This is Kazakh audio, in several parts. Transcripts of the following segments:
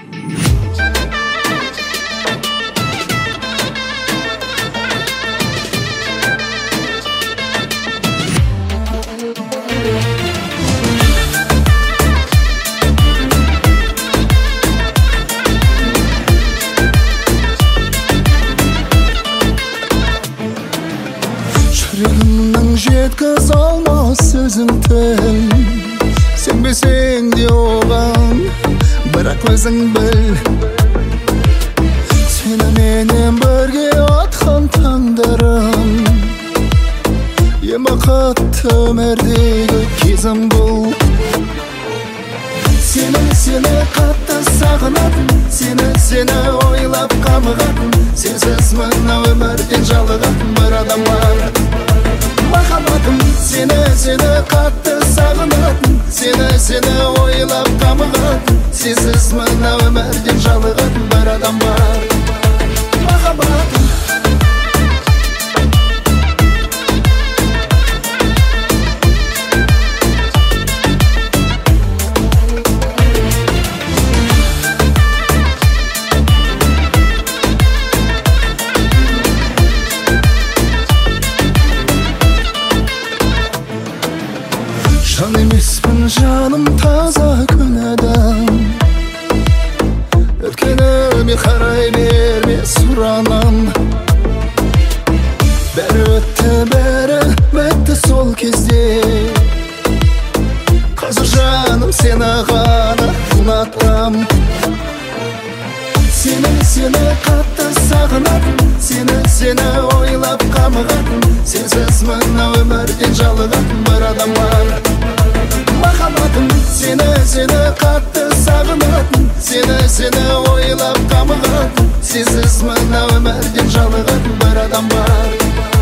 Жүрегімнің жеткіз алмас сөзің тіл Сенбесең де оған бірақ өзің біл Сені менен бірге атқан таңдарым Ең бақытты өмірдегі кезім бұл Сені қатты сағынатын Сені ойлап қамығатын Сенсіз мына өмірден жалығатын бір адам бар Махаббатым, сені қатты сағынатын Сені ойлап қамығатын Сенсіз мына өмірден жалығатын бір адам бар Махаббатым Жан емеспін жаным таза күнәдан Өткеніме қарай берме сұранам Бәрі өтті, бәрі бітті сол кезде Қазір жаным сені ғана ұнатам Сені қатты сағынатын Сені ойлап қамығатын Сенсіз мына өмірден жалығатын бір адам бар Махаббатым, сені қатты сағынатын Сені ойлап қамығатын Сенсіз мына өмірден жалығатын бір адам бар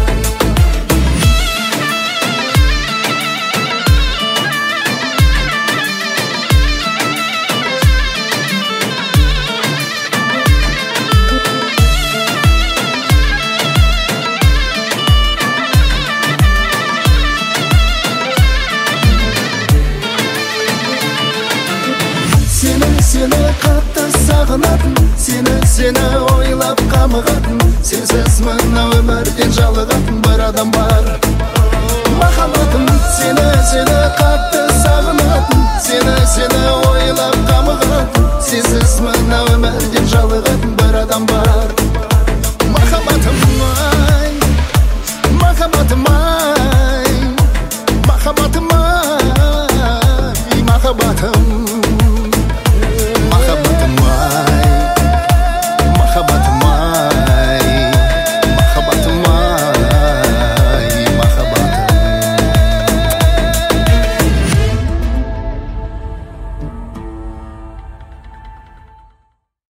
Сені қатты сағынатын Сені ойлап қамығатын Сенсіз мына өмірден жалығатын бір адам бар Махаббатым, сені қатты